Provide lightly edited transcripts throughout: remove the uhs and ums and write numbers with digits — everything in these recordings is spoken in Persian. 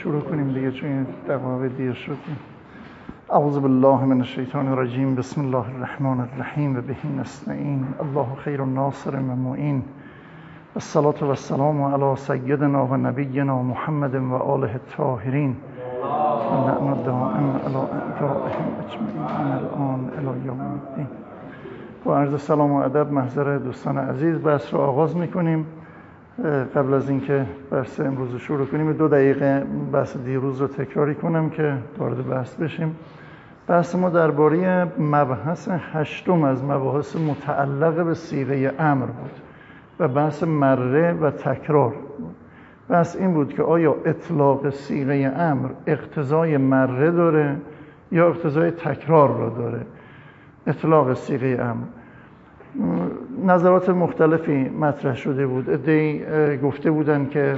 شروع کنیم دیگه چون این دقیقه دیر شد. اعوذ بالله من الشیطان الرجیم. بسم الله الرحمن الرحیم و به نستعین. الله خیر الناصر و معین. الصلاة و السلام علی سیدنا و نبینا محمد و آله الطاهرین و لعنت دائم علی اعدائهم اجمعین من الان الی یوم الدین. با عرض سلام و ادب محضر دوستان عزیز بحث رو آغاز میکنیم. قبل از اینکه بحث امروز رو شروع کنیم 2 دقیقه بحث دیروز رو تکراری کنم که وارد بحث بشیم. بحث ما درباره مبحث 8 از مباحث متعلق به صیغه امر بود و بحث مره و تکرار بود. بحث این بود که آیا اطلاق صیغه امر اقتضای مره داره یا اقتضای تکرار را داره. اطلاق صیغه امر نظرات مختلفی مطرح شده بود. عده‌ای گفته بودن که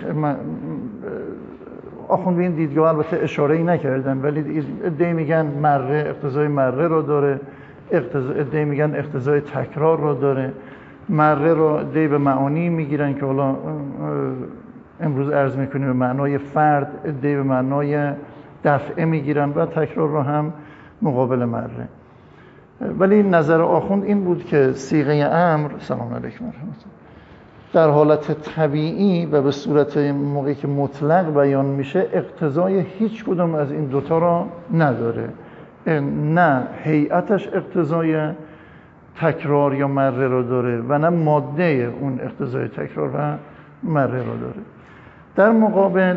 آخوند به این دیدگاه البته اشاره‌ای نکردن، ولی عده‌ای میگن مره اقتضای مره رو داره، عده‌ای میگن اقتضای تکرار رو داره. مره رو عده‌ای به معانی میگیرن که حالا امروز عرض میکنیم به معنای فرد، عده‌ای به معنای دفعه میگیرن و تکرار رو هم مقابل مره. ولی نظر آخوند این بود که صیغه امر سلام علیکم در حالت طبیعی و به صورت موقعی که مطلق بیان میشه اقتضای هیچ کدوم از این دوتا را نداره. نه هیئتش اقتضای تکرار یا مره را داره و نه ماده اون اقتضای تکرار و مره را داره. در مقابل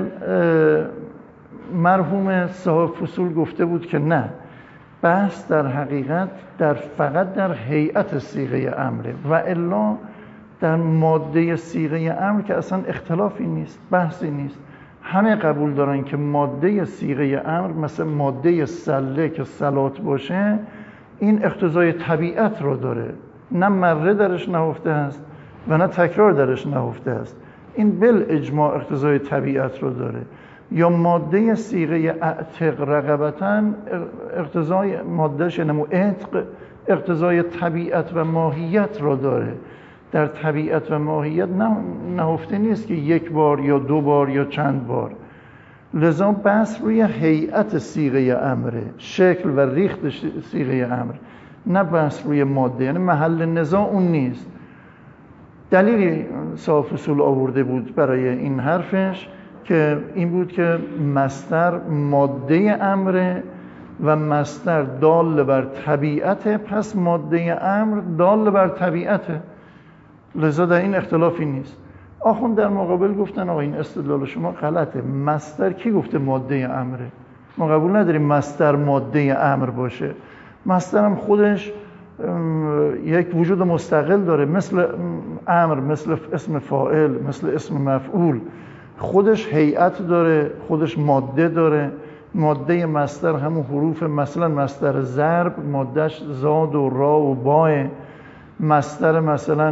مرحوم صاحب فصول گفته بود که نه، بحث در حقیقت فقط در هیئت صیغه امره و الا در ماده صیغه امر که اصلا اختلافی نیست، بحثی نیست. همه قبول دارن که ماده صیغه امر مثل ماده سله که صلات باشه این اقتضای طبیعت رو داره، نه مره درش نهفته است و نه تکرار درش نهفته است. این بالاجماع اقتضای طبیعت رو داره. یا ماده صیغه اعتق رقبتاً اقتضای مادهش نمو عتق اقتضای طبیعت و ماهیت رو داره. در طبیعت و ماهیت نهفته نیست که 1 بار یا 2 بار یا چند بار. لذا بحث روی هیئت صیغه امره، شکل و ریخت صیغه امر، نه بحث روی ماده. یعنی محل نزاع اون نیست. دلیلی صاحب فصول آورده بود برای این حرفش که این بود که مصدر ماده امره و مصدر دال بر طبیعته، پس ماده امر دال بر طبیعته، لذا در این اختلافی نیست. آخوند در مقابل گفتن آقا این استدلال شما غلطه. مصدر کی گفته ماده امره؟ ما قبول نداریم مصدر ماده امر باشه. مصدر هم خودش یک وجود مستقل داره، مثل امر، مثل اسم فاعل، مثل اسم مفعول، خودش هیئت داره، خودش ماده داره. ماده مصدر همون حروف، مثلا مصدر ضرب مادهش زاد و را و باه. مصدر مثلا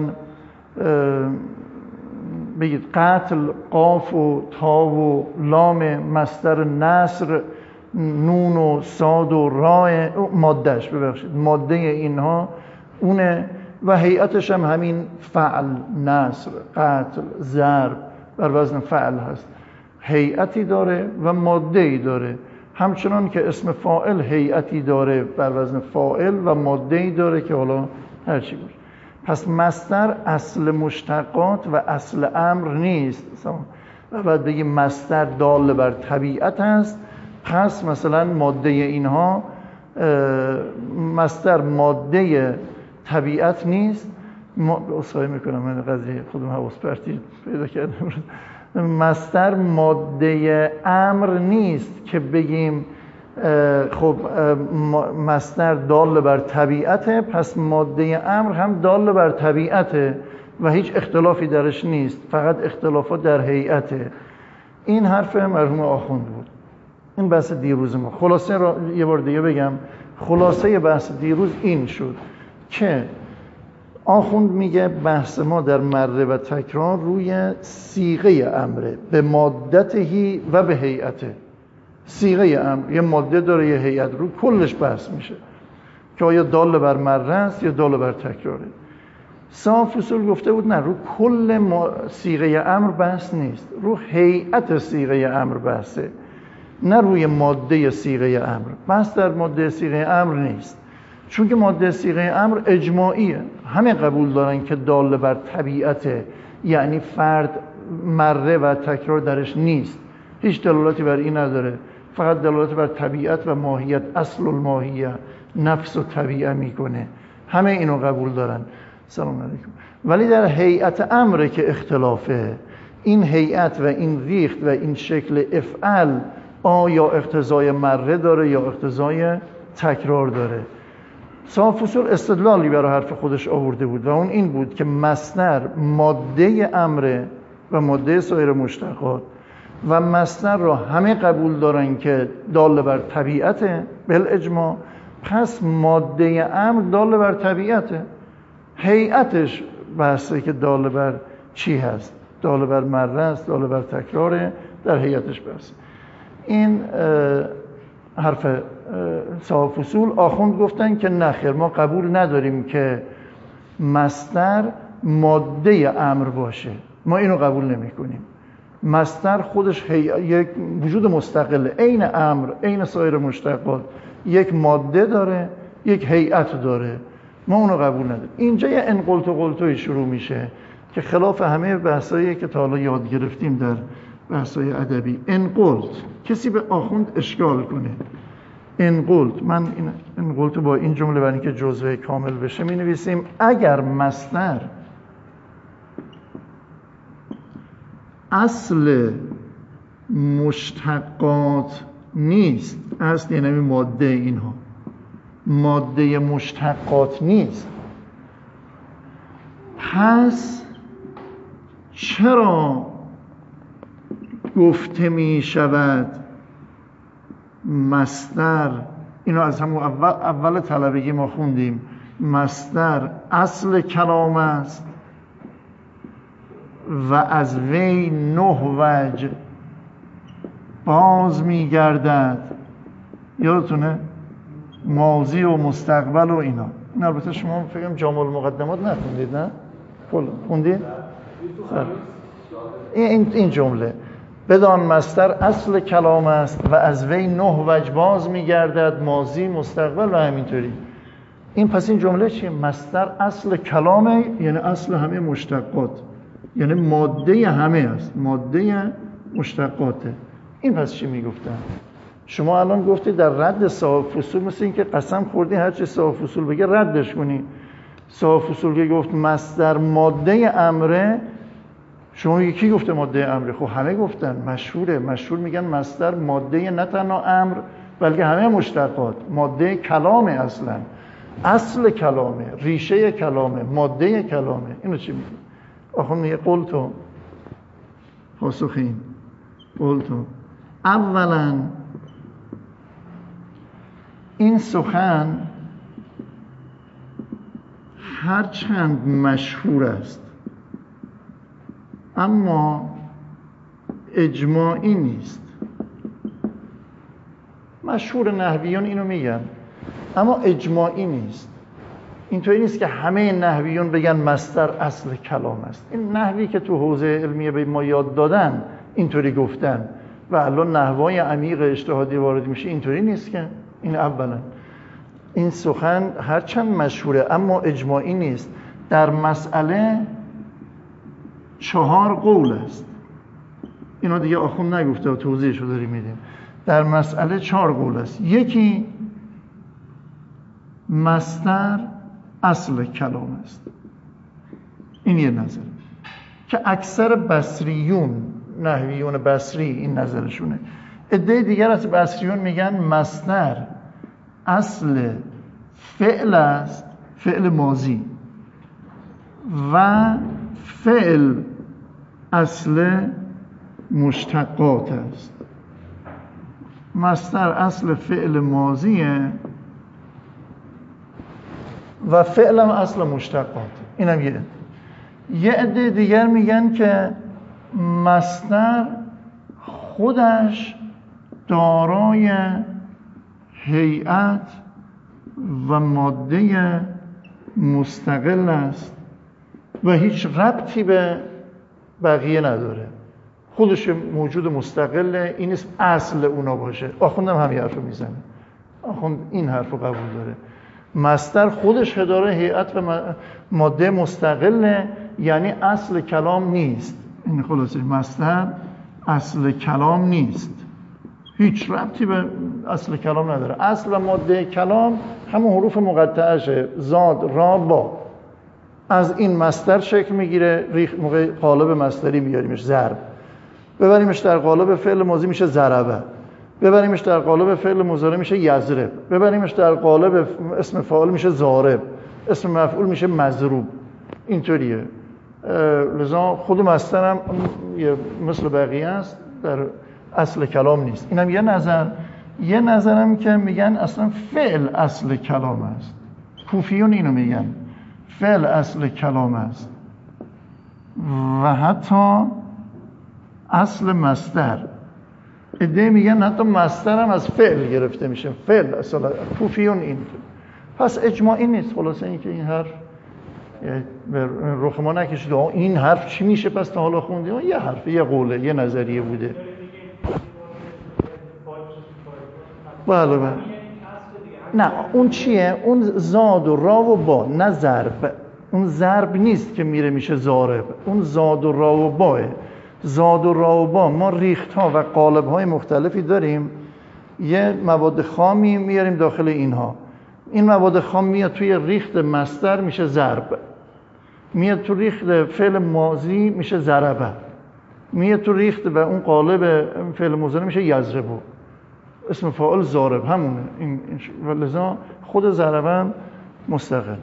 بگید قتل قاف و تا و لام. مصدر نصر نون و صاد و را مادهش، ببخشید ماده اینها اونه و هیئتش هم همین فعل، نصر، قتل، ضرب بر وزن فعل هست. هیئتی داره و ماده‌ای داره، همچنان که اسم فاعل هیئتی داره بر وزن فاعل و ماده‌ای داره که حالا هر چی باشه. پس مصدر اصل مشتقات و اصل امر نیست و بعد بگیم مصدر دال بر طبیعت هست، پس مثلا ماده اینها مصدر ماده طبیعت نیست. اصلاحی میکنم من قضیه خودم حواس پرتی پیدا کردم. مصدر ماده امر نیست که بگیم خب مصدر دال بر طبیعته، پس ماده امر هم دال بر طبیعته و هیچ اختلافی درش نیست، فقط اختلافات در هیئته. این حرف مرحوم آخوند بود. این بحث دیروز ما. خلاصه را یه بار دیگه بگم. خلاصه بحث دیروز این شد که آخوند میگه بحث ما در مره و تکرار روی صیغه امره، به مادته و به هیئته. صیغه امر یه ماده داره، یه هیئت، رو کلش بحث میشه که آیا دال بر مره است یا دال بر تکراره. صاحب فصول گفته بود نه، رو کل صیغه امر بحث نیست، رو هیئت صیغه امر بحثه، نه روی ماده صیغه امر. بحث در ماده صیغه امر نیست، چون که ماده صیغه امر اجماعیه، همه قبول دارن که دال بر طبیعته، یعنی فرد مره و تکرار درش نیست، هیچ دلالتی بر این نداره، فقط دلالت بر طبیعت و ماهیت، اصل الماهیه، نفس و طبیعه میکنه، همه اینو قبول دارن. سلام علیکم. ولی در هیئت امره که اختلافه، این هیئت و این ریخت و این شکل افعل آیا اقتضای مره داره یا اقتضای تکرار داره. صاحب فصول استدلالی برای حرف خودش آورده بود و اون این بود که مصدر ماده امره و ماده سایر مشتقات و مصدر را همه قبول دارن که دال بر طبیعته بالاجماع، پس ماده امر دال بر طبیعته، هیئتش بحثه که دال بر چی هست، دال بر مره است، دال بر تکراره، در هیئتش بحثه. این حرف صاحب فصول. آخوند گفتن که نخیر، ما قبول نداریم که مصدر ماده امر باشه، ما اینو قبول نمی کنیم. مصدر خودش یک وجود مستقله، عین امر، عین سایر مشتقات، یک ماده داره، یک هیئت داره، ما اونو قبول نداریم. اینجا یه انقلت و قلتوی شروع میشه که خلاف همه بحثایی که تا حالا یاد گرفتیم در بحثای ادبی. انقلت، کسی به آخوند اشکال کنه انقلت، من این انقلت با این جمله برای اینکه جزوه کامل بشه می نویسیم: اگر مصدر اصل مشتقات نیست، اصل یعنی ماده، اینها ماده مشتقات نیست، پس چرا گفته می شود مصدر، اینو از همون اول طلبگی ما خوندیم، مصدر اصل کلام است و از وی 9 وجه باز می گردد. یادتونه ماضی و مستقبل و اینا. این البته شما فکرم جامع المقدمات نخوندید، نه؟ خوندید؟ این جمله بدان مصدر اصل کلام است و از وی 9 وجه باز میگردد، ماضی، مستقبل و همینطوری. این پس این جمله چیه؟ مصدر اصل کلامه، یعنی اصل همه مشتقات، یعنی ماده همه است، ماده مشتقاته. این پس چی میگفتن؟ شما الان گفتی در رد صاحب فصول مثل این که قسم خوردی هر چی صاحب فصول بگه ردش کنی. صاحب فصول که گفت مصدر ماده امره، شما یکی گفته ماده امره؟ خب همه گفتن، مشهور میگن مصدر ماده نه تنها امر بلکه همه مشتقات، ماده کلامه، اصل کلامه، ریشه کلامه، ماده کلامه. اینو چی میگه؟ آخه میگه قلتو، پاسخ این قلتو، اولا این سخن هرچند مشهور است اما اجماعی نیست. مشهور، نحویون اینو میگن، اما اجماعی نیست. اینطوری نیست که همه نحویون بگن مصدر اصل کلام است. این نحوی که تو حوزه علمیه به ما یاد دادن اینطوری گفتن و الان نحوای عمیق اجتهادی وارد میشه، اینطوری نیست که. این اولا این سخن هرچند مشهوره اما اجماعی نیست. در مسئله 4 قول است. اینا دیگه آخوند نگفته و توضیحشو داریم میدیم. در مسئله 4 قول است. یکی مصدر اصل کلام است، این یه نظر که اکثر بصریون، نحویون بصری این نظرشونه. عده دیگر از بصریون میگن مصدر اصل فعل است، فعل ماضی، و فعل اصل مشتقات است. مصدر اصل فعل ماضیه و فعل هم اصل مشتقات. اینم یه عده دیگر میگن که مصدر خودش دارای هیئت و ماده مستقل است و هیچ ربطی به بقیه نداره، خودش موجود مستقله، این نیست اصل اونا باشه. آخوندم همین حرف رو میزنه، آخوند این حرف رو قبول داره. مصدر خودش داره هیئت و ماده مستقله، یعنی اصل کلام نیست. این خلاصه مصدر اصل کلام نیست، هیچ ربطی به اصل کلام نداره. اصل و ماده کلام همون حروف مقطعشه، زاد، را، با. از این مصدر شکل میگیره، موقع قالب مصدری میاریمش ضرب، ببریمش در قالب فعل ماضی میشه ضربه، ببریمش در قالب فعل مضارع میشه یضرب، ببریمش در قالب اسم فاعل میشه ضارب، اسم مفعول میشه مضروب. اینطوریه. لذا خود مصدر هم مثل بقیه است، در اصل کلام نیست. اینم یه نظر. یه نظرم که میگن اصلا فعل اصل کلام است. کوفیون اینو میگن، فعل اصل کلام است و حتی اصل مصدر. عده میگن حتی مصدر هم از فعل گرفته میشه، فعل اصلا. کوفیون این. پس اجماعی نیست. خلاصه این که این حرف به رخ ما نکشید این حرف چی میشه پس تا حالا خوندیم، یه حرف، یه قوله، یه نظریه بوده. بله بله. نه اون چیه؟ اون زاد و را و با، نه ضرب. اون ضرب نیست که میره میشه ضارب، اون زاد و را و باه. زاد و را و با ما ریخت ها و قالب های مختلفی داریم. یه مواد خامی میاریم داخل اینها، این مواد خام میاد توی ریخت مصدر میشه ضرب، میاد تو ریخت فعل ماضی میشه ضربه، میاد تو ریخت و اون قالب فعل مضارع میشه یضربه، اسم فاعل ضارب همونه. این لذا خود ضربه هم مستقل.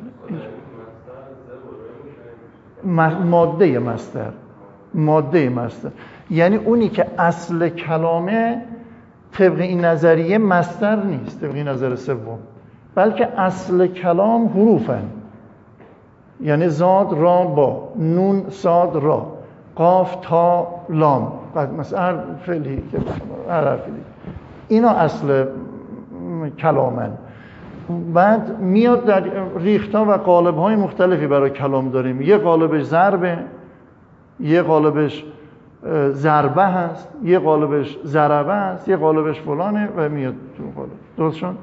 ماده مصدر، ماده مصدر یعنی اونی که اصل کلامه طبق این نظریه مصدر نیست، طبق این نظر سوم، بلکه اصل کلام حروفن، یعنی زاد، را، با، نون، صاد، را، قاف، تا، لام، مثلا هر فعلی که هر حرفی اینا اصل کلامن. بعد میاد در ریخت‌ها و قالب‌های مختلفی برای کلام داریم. یه قالبش ضربه، یه قالبش ضربه هست، یه قالبش ضربه هست، یه قالبش فلانه و میاد تو قالب. درست شد؟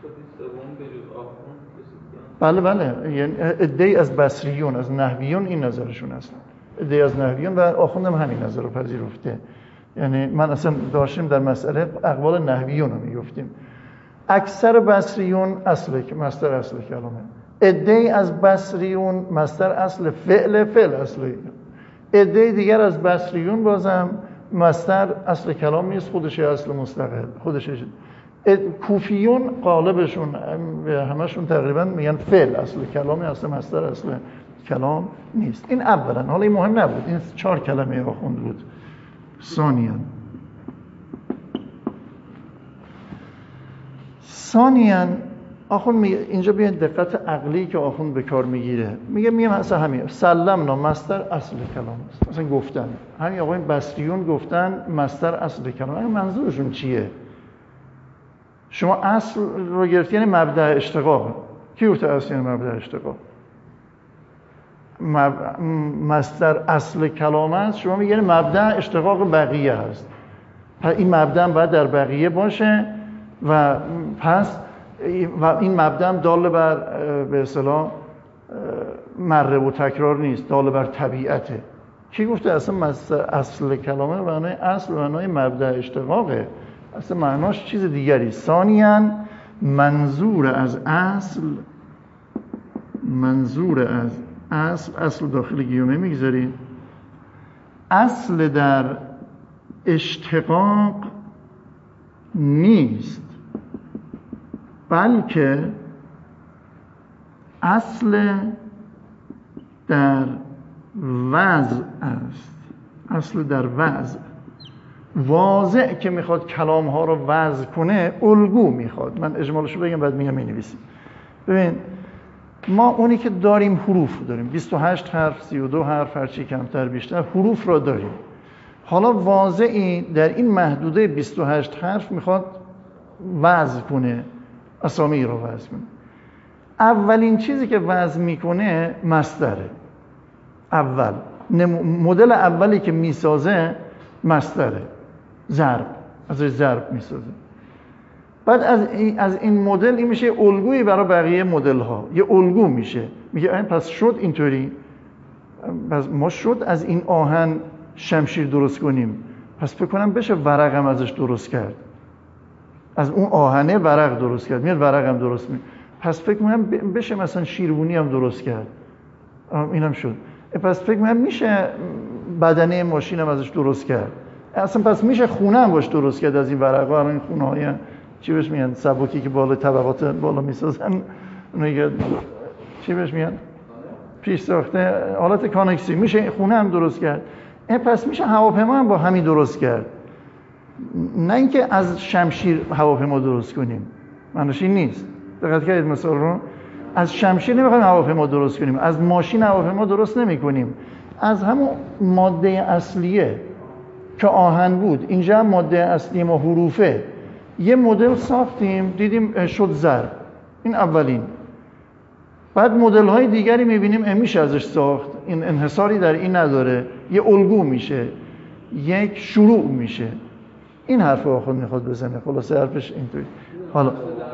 بله بله. یعنی عده‌ای از بصریون، از نحویون این نظرشون هست. عده‌ای از نحویون و آخوندم همین نظر رو پذیرفته. یعنی من اصلا داشتیم در مسئله اقوال نحویون رو میگفتیم. اکثر بصریون مصدر اصل کلامه. عده‌ای از بصریون مصدر اصل فعل اصل. عده دیگر از بصریون بازم مصدر اصل کلام نیست، خودش اصل مستقل، خودش. کوفیون قالبشون همشون تقریبا میگن فعل اصل کلام، اصل مصدر اصل کلام نیست. این اولا. حالا این مهم نبود، این 4 کلمه آخوند بود. ثانیاً آخوند میگه اینجا بیاین دقت عقلی که آخوند به کار میگیره، میگه مثلا همین سلمنا مصدر اصل کلام است. مثلا گفتن همین آقایون بصریون گفتن مصدر اصل کلام. منظورشون چیه؟ شما اصل رو گرفتی یعنی مبدأ اشتقاق. کی گفته اصل یعنی مبدأ اشتقاق؟ مصدر اصل کلام است، شما میگه مبدأ اشتقاق بقیه هست. پس این مبدأ هم باید در بقیه باشه و پس و این مبدأ هم دال بر به اصطلاح مره و تکرار نیست، دال بر طبیعته. کی گفته اصلا اصل کلامه معنای اصل و معنای مبدأ اشتقاقه؟ اصلا معناش چیز دیگری. ثانیاً منظور از اصل داخل گیومه میگذاریم. اصل در اشتقاق نیست، بلکه اصل در وضع است. اصل در وضع، واضع که میخواد کلام ها رو وضع کنه، الگو میخواد. من اجمالشو بگم بعد میگم می‌نویسیم. ببین ما اونی که داریم حروف داریم، 28 حرف، 32 حرف، هرچی کمتر بیشتر حروف را داریم. حالا واضعی در این محدوده 28 حرف میخواد وضع کنه، اسامی رو وضع کنه. اولین چیزی که وضع میکنه مصدره. اول مدل اولی که میسازه مصدره، ضرب، ازش ضرب میسازه. بعد از این مدل این میشه الگویی برای بقیه مدل ها، یه الگو میشه. میگه پس شد اینطوری، پس ما شد از این آهن شمشیر درست کنیم، پس فکر کنم بشه ورقم ازش درست کرد، از اون آهنه ورق درست کرد، میاد ورقم درست می، پس فکر کنم بشه مثلا شیروانی هم درست کرد، اینم شد. پس فکر کنم میشه بدنه ماشین هم ازش درست کرد، اصلا پس میشه خونه هم باش درست کرد از این ورقا. این خونه های چی بهش میگن، سبکی که بالا طبقات بالا میسازن، میگه چی بهش میگن، پیش ساخته، حالت کانکسی، میشه خونه هم درست کرد. پس میشه هواپیما هم با همین درست کرد. نه اینکه از شمشیر هواپیما درست کنیم، معنیش این نیست. دقت کردید مثال رو؟ از شمشیر نمیخوایم هواپیما درست کنیم، از ماشین هواپیما درست نمی‌کنیم، از همون ماده اصلیه که آهن بود، اینجا هم ماده اصلی ما حروفه، یه مدل ساختیم، دیدیم شد ضرب، این اولین. بعد مدل های دیگری میبینیم میشه ازش ساخت، این انحصاری در این نداره، یه الگو میشه، یک شروع میشه. این حرف آخر میخواد بزنه، خلاصه حرفش اینطوری. حالا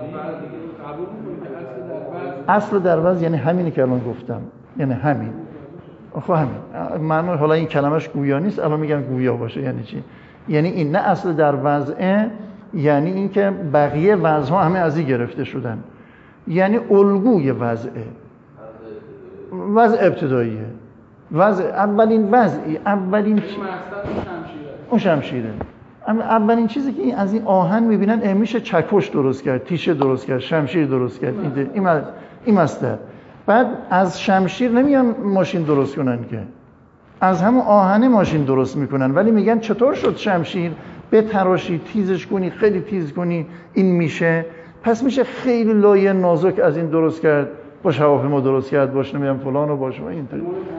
اصل در وضع یعنی همینی که الان گفتم، یعنی همین. خب همین معنی، حالا این کلمش گویا نیست، الان میگم گویا باشه. یعنی چی؟ یعنی این نه اصل در وضعه، یعنی این که بقیه وضعها همه از این گرفته شدن، یعنی الگوی وضعه، وضع ابتداییه، وضع اولین وضعی، اولین اون شمشیره. اولین چیزی که از این آهن میبینن میشه چکش درست کرد، تیشه درست کرد، شمشیر درست کرد، این مصدر. بعد از شمشیر نمیان ماشین درست کنن که، از همون آهن ماشین درست میکنن، ولی میگن چطور شد شمشیر، بتراشی، تیزش کنی، خیلی تیز کنی، این میشه. پس میشه خیلی لایه نازک از این درست کرد، باش هواپیما درست کرد، باش نمیدونم فلان و باش اینطوری.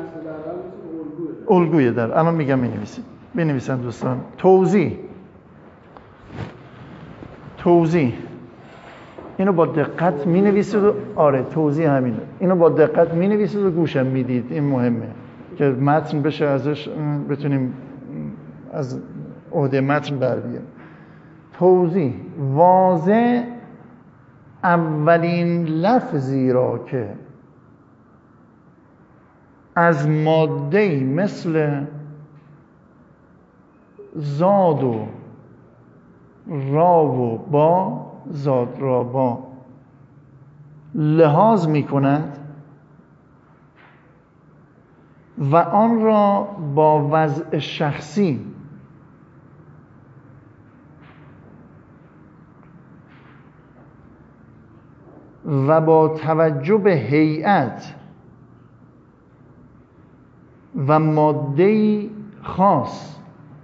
الگوی در الان میگم بنویسن دوستان. توضیح اینو با دقت مینویسید و توضیح همینه، اینو با دقت مینویسید و گوشم میدید، این مهمه که متن بشه ازش بتونیم از عهده متن بر بیاریم. توضیح واضح اولین لفظی را که از ماده‌ای مثل زاد و را و با، زاد را با لحاظ می کند و آن را با وضع شخصی و با توجه به هیئت و ماده‌ای خاص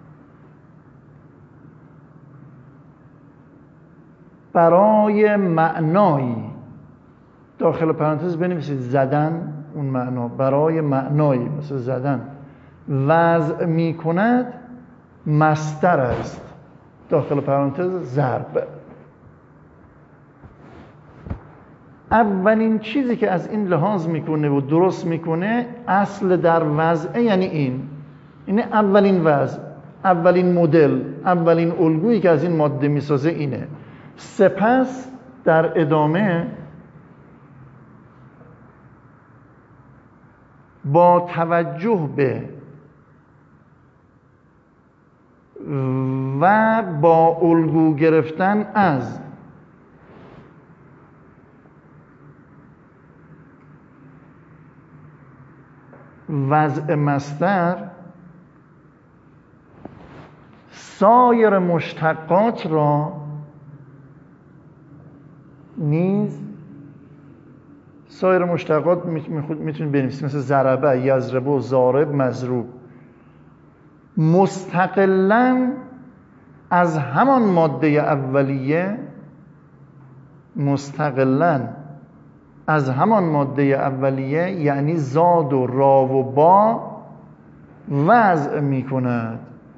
برای معنایی، داخل پرانتز بنویسید زدن، اون معنا برای معنایی مثل زدن، وضع می کند مصدر است، داخل پرانتز ضرب. اولین چیزی که از این لحاظ میکنه و درست میکنه اصل در وضع، یعنی این اولین وضع، اولین مدل، اولین الگویی که از این ماده میسازه اینه. سپس در ادامه با توجه به و با الگو گرفتن از وضع مصدر سایر مشتقات را نیز، سایر مشتقات میتونید بنویسید مثل ضربه، یضربه، ضارب، مضروب، مستقلاً از همان ماده اولیه، مستقلاً از همان ماده اولیه یعنی زاد و را و با وضع می کند،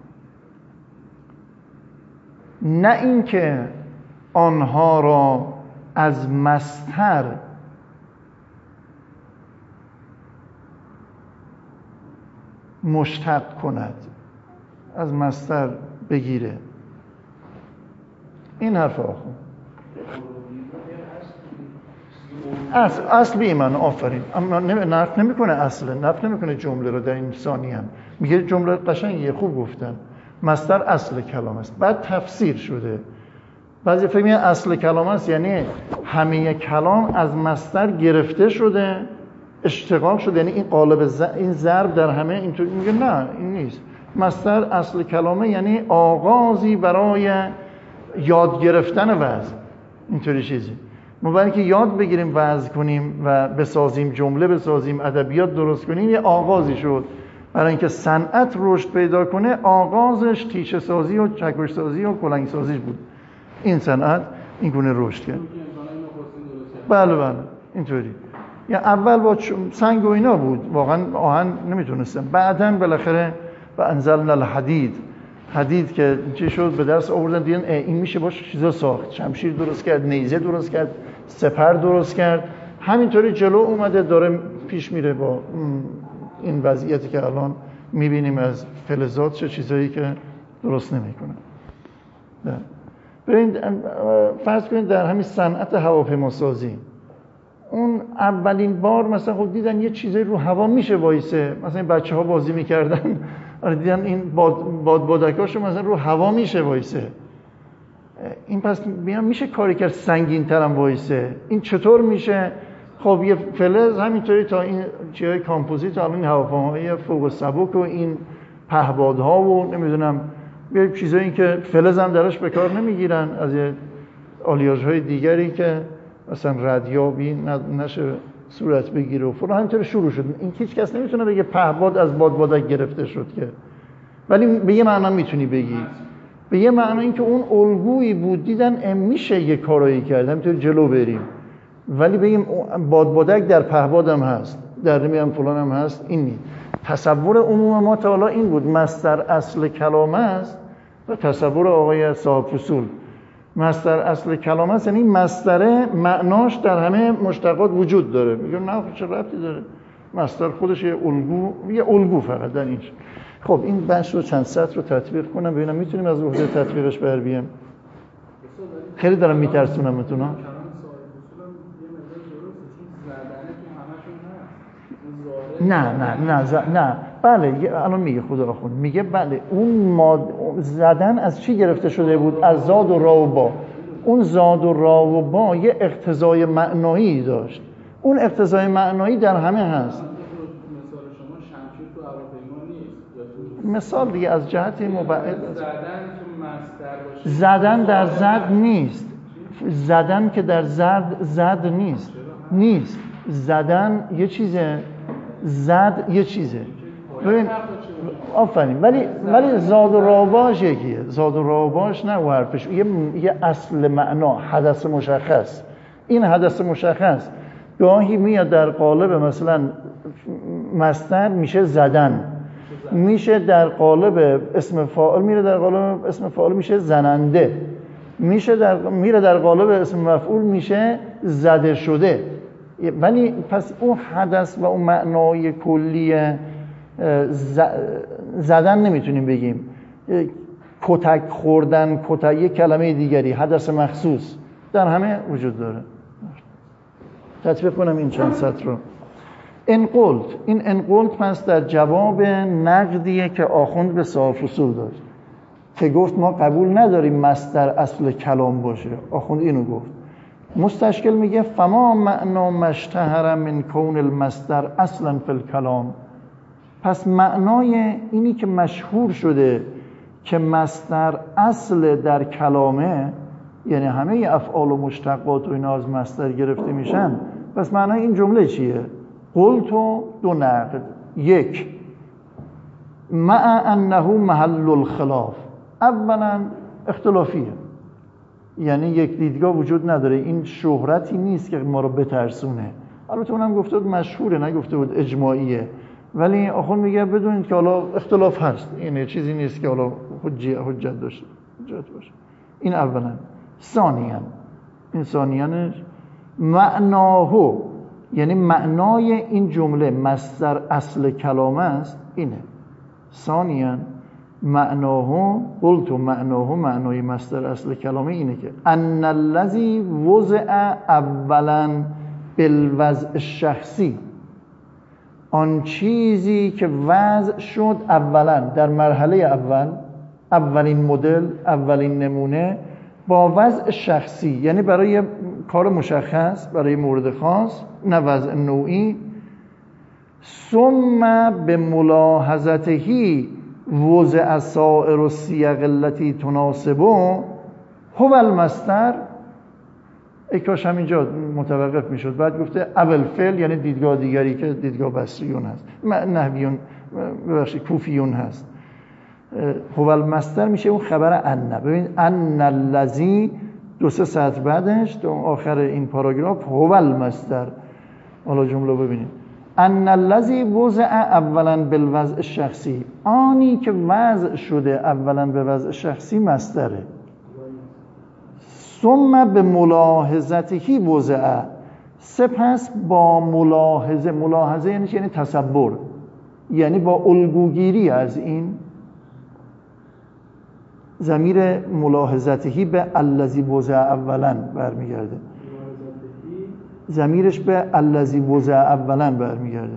نه اینکه آنها را از مصدر مشتق کند، از مصدر بگیره. این حرف آخون اصل به ایمان. آفرین. اما نفی نمیکنه اصل، نفی نمیکنه جمله رو در این ثانیه هم میگه جمله قشنگیه، خوب گفتن، مصدر اصل کلام است. بعد تفسیر شده. بعضی فکر می‌کنن اصل کلام است یعنی همه کلام از مصدر گرفته شده، اشتقاق شده، یعنی این قالب این ضرب در همه اینطوری. میگه نه، این نیست. مصدر اصل کلامه یعنی آغازی برای یاد گرفتن وضع، اینطوری چیزی. ما برای که یاد بگیریم وضع کنیم و بسازیم، جمله بسازیم، ادبیات درست کنیم، یه آغازی شد. برای اینکه صنعت رشد پیدا کنه، آغازش تیشه سازی و چکش سازی و کلنگ سازی بود. این صنعت این گونه رشد کرد. بله اینطوری. یا اول با سنگ و اینا بود، واقعا آهن نمیتونستن. بعدن بالاخره و انزلنا الحدید، حدید که چی شد به دست آوردن، دیدن این میشه باشه چیزا ساخت، شمشیر درست کرد، نیزه درست کرد، سپر درست کرد. همینطوری جلو اومده، داره پیش میره با این وضعیتی که الان میبینیم از فلزات، چه چیزایی که درست نمیکنن. ببین فرض کنید در همین صنعت هواپیماسازی، اون اولین بار مثلا خب دیدن یه چیزایی رو هوا میشه وایسه، مثلا این بچه‌ها بازی میکردن، دیدن این بادبادکاشو مثلا رو هوا میشه وایسه. این پس میشه کاری کرد سنگین ترم وایسه. این چطور میشه؟ خب یه فلز همینطوری تا این چیزای کامپوزیت، الان این هواپیماهای فوق سبک و این پهپادها و نمیدونم یه چیزایی که فلز هم درش به کار نمیگیرن، از آلیاژهای دیگری که مثلا ردیابی نشه صورت بگیره و فلان، همینطور شروع شد. این هیچ کس نمیتونه بگه پهپاد از بادبادک گرفته شد که، ولی به یه معنا میتونی بگی، به یه معنا این که اون الگویی بود، دیدن میشه یه کارایی کرد، همینطور جلو بریم. ولی بگیم بادبادک در پهپاد هم هست، در نمی هم فلان هم هست، این نیست. تصور عموم ما تا حالا این بود، مصدر اصل کلام است، و تصور آقای صاحب فصول مصدر اصل کلام است یعنی مصدر معناش در همه مشتقات وجود داره. میگم نه چه ربطی داره، مصدر خودش یه الگو فقط در اینش. خب این بحث رو چند سطر رو تطبیق کنم ببینم میتونیم از عهده تطبیقش بر بیام. خیلی دارم میترسونمتون ها. نه بله الان میگه خدا آخوند میگه بله اون زدن از چی گرفته شده بود؟ از زاد و را و با. اون زاد و را و با یه اقتضای معنایی داشت، اون اقتضای معنایی در همه هست. مثال شما شمشیر تو هواپیما نیست، مثال دیگه از جهت مبعد. زدن در زد نیست، زدن که در زد نیست. زدن یه چیزه، زد یه چیزه. ببین آفرین، ولی زاد و راباش یکیه. زاد و راباش نه و حرفش یه اصل معنا، حدث مشخص. این حدث مشخص گاهی میاد در قالب مثلا مصدر میشه زدن، میشه در قالب اسم فاعل، میره در قالب اسم فاعل میشه زننده، میره در قالب اسم مفعول میشه زده شده. ولی پس اون حدث و اون معنای کلی زدن نمیتونیم بگیم. کتک خوردن، یک کلمه دیگری، حدث مخصوص در همه وجود داره. تطبیق کنم این چند سطر رو. این انقلت پس در جواب نقدیه که آخوند به صاحب فصول داشت که گفت ما قبول نداریم مصدر اصل کلام باشه. آخوند اینو گفت. مستشکل میگه فما معنا مشتهر من کون المصدر اصلا فی الکلام. پس معنای اینی که مشهور شده که مصدر اصل در کلامه، یعنی همه افعال و مشتقات و اینا از مصدر گرفته میشن، پس معنای این جمله چیه؟ قلت و دو نقد. یک، مع انه محل الخلاف. اولا اختلافیه، یعنی یک دیدگاه وجود نداره، این شهرتی نیست که ما رو بترسونه. البته اونم گفته بود مشهوره، نگفته بود اجماعیه، ولی آخون میگه بدونید که حالا اختلاف هست، این چیزی نیست که حالا حجت باشه. این اولا. ثانیاً معناهو، یعنی معنای این جمله مصدر اصل کلام است اینه. ثانیاً معناه قلت معناه معنای مصدر اصل کلامه اینه که ان الذی وضع اولا بالوضع الشخصی، آن چیزی که وضع شد اولا در مرحله اول، اولین مدل، اولین نمونه با وضع شخصی، یعنی برای کار مشخص، برای مورد خاص، نه وضع نوعی. ثم به ملاحظته وضع سائر الصیغ التي تناسبه هو المصدر. ای کاش همینجا متوقف میشد، بعد گفته اول فعل، یعنی دیدگاه دیگری که دیدگاه بصریون هست، نحویون ببخشید کوفیون هست. هو المصدر میشه اون خبر ان. ببین ان الذی دو سه سطر بعدش تا آخر این پاراگراف هو المصدر. حالا جمله ببینید، ان الذی وضع اولا بالوضع الشخصی، آنی که وضع شده اولا به وضع شخصی مصدره. ثم به ملاحظته وضع، سپس با ملاحظه، ملاحظه یعنی تصور، یعنی با الگوگیری از این، ضمیر ملاحظته به الذی وضع اولا برمیگرده، ضمیرش به الذی وضع اولا برمیگرده.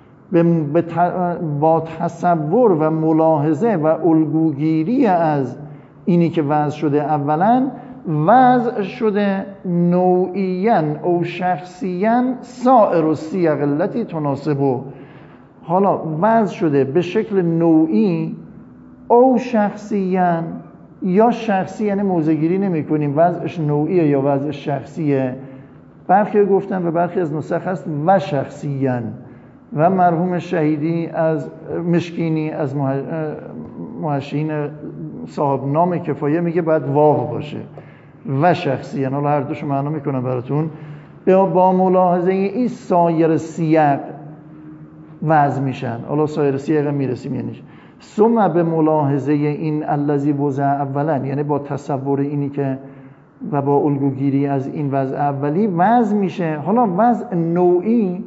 با تصور و ملاحظه و الگوگیری از اینی که وضع شده اولا، وضع شده نوعیاً او شخصیاً سائر الصیغ التي تناسبه. حالا وضع شده به شکل نوعی او شخصیاً، یا شخصی یعنی موضع‌گیری نمی کنیم وضعش نوعیه یا وضع شخصیه. برخی گفتن و برخی از نسخ هست و شخصیاً، و مرحوم شهیدی از مشکینی از محشین صاحب نام کفایه میگه باید واو باشه و شخصیاً. حالا هر دوشو معنا میکنم براتون. با ملاحظه این سایر سیاق وضع میشن. حالا سایر سیاق میرسیم یعنی ثم به ملاحظه این الذی وضع اولا، یعنی با تصور اینی که و با الگوگیری از این وضع اولی وضع میشه. حالا وضع نوعی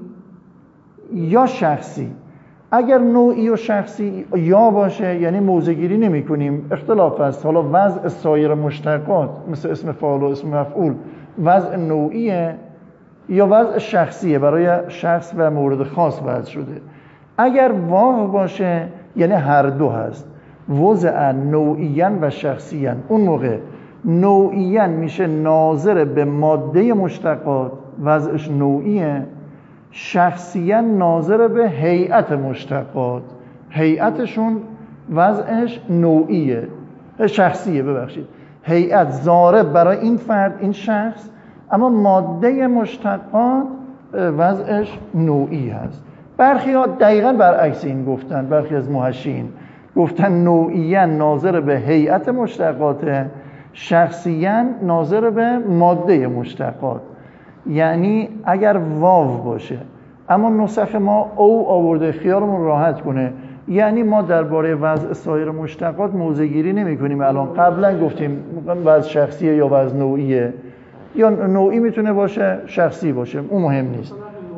یا شخصی، اگر نوعی و شخصی یا باشه یعنی موضع‌گیری نمی کنیم، اختلاف است. حالا وضع سایر مشتقات مثل اسم فاعل و اسم مفعول وضع نوعیه یا وضع شخصیه، برای شخص و مورد خاص وضع شده. اگر واو باشه یعنی هر دو هست، وضع نوعیاً و شخصیاً. اون موقع نوعیاً میشه ناظر به ماده مشتقات، وضعش نوعیه. شخصیاً ناظر به هیئت مشتقات، هیئتشون وضعش نوعیه، شخصیه ببخشید. هیئت ضارب برای این فرد، این شخص، اما ماده مشتقات وضعش نوعی هست. برخی ها دقیقاً برعکس این گفتن. برخی از محشین گفتن نوعیاً ناظر به هیئت مشتقات، شخصیاً ناظر به ماده مشتقات. یعنی اگر واو باشه، اما نسخ ما او آورده خیالمون راحت کنه، یعنی ما درباره وضع سایر مشتقات موضع‌گیری نمی‌کنیم. الان قبلا گفتیم وضع شخصیه یا وضع نوعیه، یا نوعی میتونه باشه شخصی باشه، اون مهم نیست.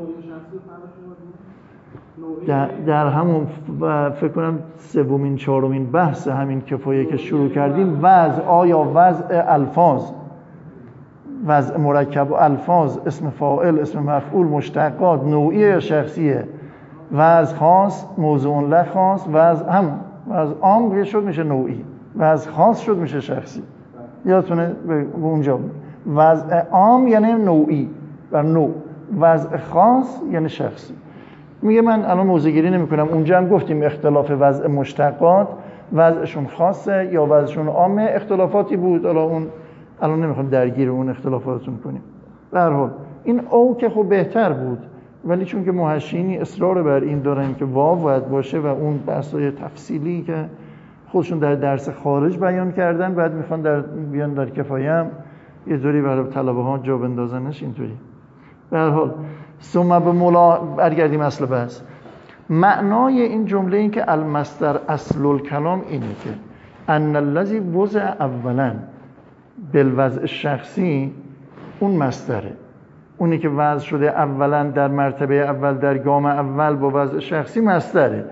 در همون فکر کنم سومین چهارمین بحث همین کفایه که شروع کردیم، وضع، آیا وضع الفاظ، وضع مرکب و الفاظ، اسم فاعل، اسم مفعول، مشتقات نوعیه یا شخصیه؟ وضع خاص، موضوع له خاص، وضع هم وضع عام شد میشه نوعی، وضع خاص شد میشه شخصی. یادتونه اونجا وضع عام یعنی نوعی و نوع، وضع خاص یعنی شخصی. میگه من الان موضع‌گیری نمی‌کنم. اونجا هم گفتیم اختلاف وضع مشتقات، وضعشون خاصه یا وضعشون عامه، اختلافاتی بود. الان نمیخوام درگیر اون اختلافاتون کنیم. به هر حال این او که خب بهتر بود، ولی چون که محشینی اصرار بر این دارن که واو باید باشه و اون بحث‌های تفصیلی که خودشون در درس خارج بیان کردن، بعد میخوان بیان در کفایه هم یه جوری برای طلبه ها جا بندازنش اینطوری. به هر حال ثم به برگردیم اصل بحث. معنای این جمله این که المصدر اصل الکلام اینه که ان الذی وضع اولا بالوضع شخصی، اون مصدره، اونی که وضع شده اولا در مرتبه اول در گام اول با وضع شخصی مصدره.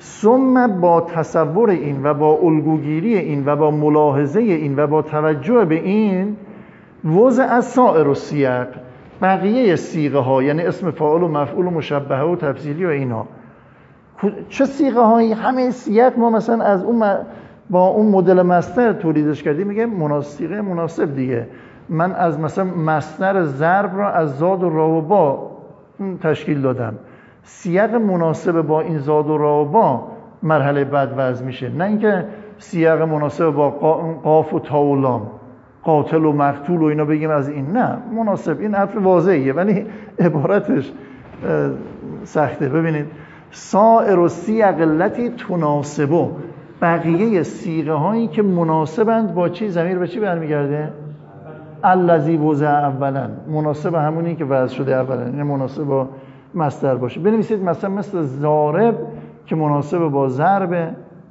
ثم با تصور این و با الگوگیری این و با ملاحظه این و با توجه به این وضع از سائر و سیاق، بقیه صیغه ها، یعنی اسم فاعل و مفعول و مشبهه و تفضیلی و اینا. چه صیغه هایی؟ همه سیاق ما مثلا از اون با اون مدل مصدر تولیدش کردیم، میگه صیغه مناسب دیگه. من از مثلا مصدر ضرب را از زاد و را و با تشکیل دادم، سیاق مناسب با این زاد و را و با مرحله بعد وضع میشه، نه اینکه سیاق مناسب با قاف و تا و لام، قاتل و مقتول و اینا بگیم از این. نه، مناسب، این حرف واضحیه ولی عبارتش سخته. ببینید سائر و سیاق التی تناسبو، بقیه صیغه هایی که مناسبند با چی؟ ضمیر به چی برمیگرده؟ الذی وضع اولا، مناسب همونی که وضع شده اولا، یعنی مناسب با مصدر باشه. بنویسید مثلا مثل ضارب که مناسب با ضربه،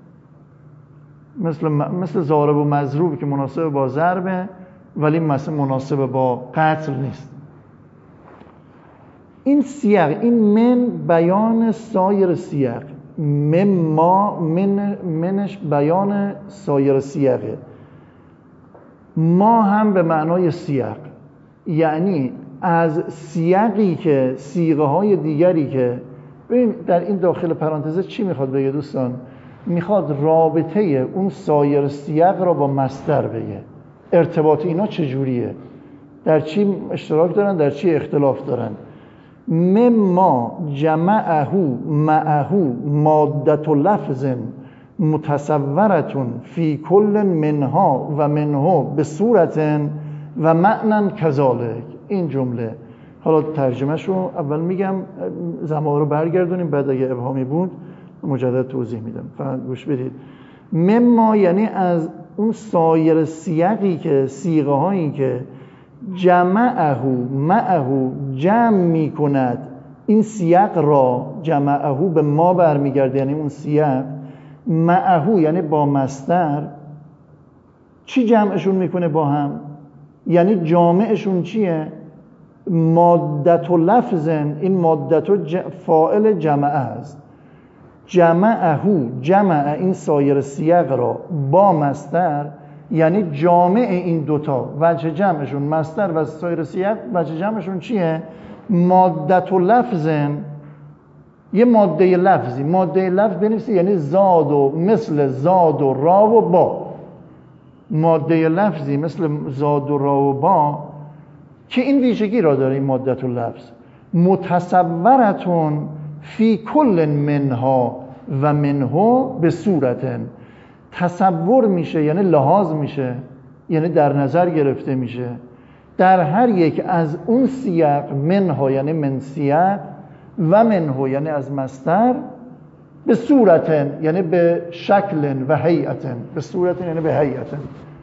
مثل ضارب و مضروب که مناسب با ضربه ولی مثلا مناسب با قتل نیست. این سیاق، این من بیان سایر سیاق، منش بیان سایر سیاقه، ما هم به معنای سیاق، یعنی از سیاقی که صیغه های دیگری که ببین در این داخل پرانتز چی میخواد بگه دوستان؟ میخواد رابطه اون سایر سیاق را با مصدر بگه، ارتباط اینا چجوریه، در چی اشتراک دارن، در چی اختلاف دارن. مما جمعه معه مادت و لفظ متصورتون فی کل منها و منها به صورت و معنی کذالک. این جمله حالا ترجمهش رو اول میگم، زمان رو برگردونیم، بعد اگه ابهامی بود مجدد توضیح میدم، فقط گوش بدید. مما یعنی از اون سایر سیاقی که صیغه هایی که جمعه معه جمع میکند این سیاق را، جمعه به ما برمیگرده یعنی اون سیاق، معه یعنی با مصدر، چی جمعشون میکنه با هم؟ یعنی جامعشون چیه؟ مادت و لفظن، این مادت و فاعل جمعه است. جمعه جمع این سایر سیاق را با مصدر، یعنی جامع این دوتا، وجه جمعشون مصدر و سایر سیاق، وجه جمعشون چیه؟ مادت و لفظن، یه ماده لفظی. ماده لفظ بنویسید یعنی زاد و مثل زاد و را و با، ماده لفظی مثل زاد و را و با که این ویژگی را داره، این مادت و لفظ متصورتون فی کل منها و منها به صورتن، تصور میشه یعنی لحاظ میشه، یعنی در نظر گرفته میشه در هر یک از اون سیاق، منها یعنی من سیاق و منها یعنی از مصدر، به صورتن یعنی به شکل و هیئتن، به صورتن یعنی به هیئتن.